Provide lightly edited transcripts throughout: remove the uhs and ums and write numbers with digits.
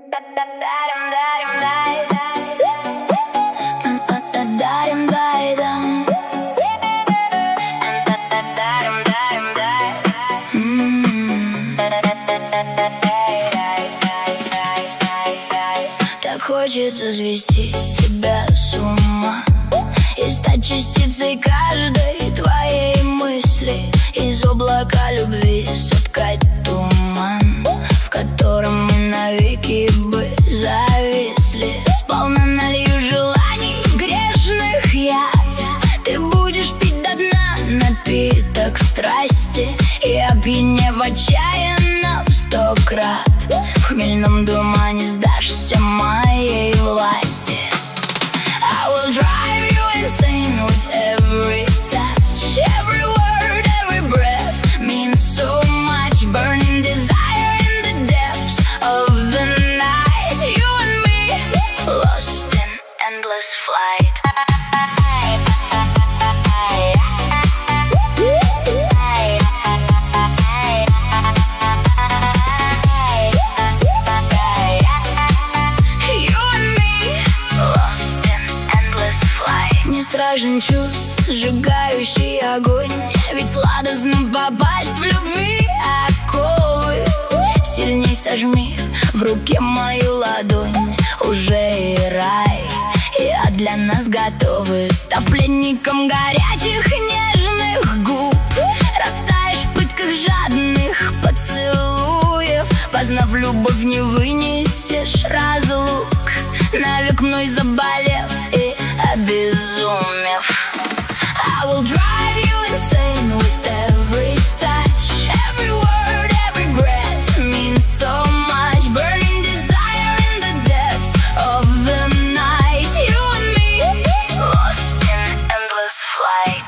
Так хочется свести тебя с ума и стать частицей каждой твоей мысли. Из облака любви соткать туман, в котором мы навеки бы зависли. Сполна налью желаний грешных яд. Ты будешь пить до дна напиток страсти и, опьянев отчаянно в 100 крат, в хмельном тумане сдашься моей власти. I will drive you insane with every touch. Every word, every breath means so much. Burning desire in the depths of the night. You and me, lost in endless flight. Стражен чувств, сжигающий огонь. Ведь сладостно попасть в любви оковы. Сильней сожми в руке мою ладонь. Уже и рай, я для нас готовы. Став пленником горячих нежных губ, растаешь в пытках жадных поцелуев. Познав любовь, не вынесешь разлук, навек мной заболев и обезумев. I will drive you insane with every touch. Every word, every breath means so much. Burning desire in the depths of the night. You and me, lost in endless flight.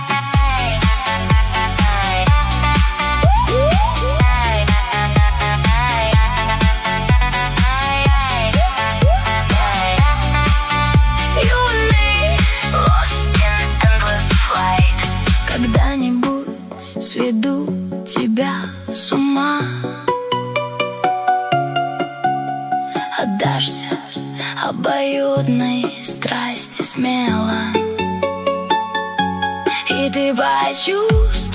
Сведу тебя с ума, отдашься обоюдной страсти смело, и ты почувствуешь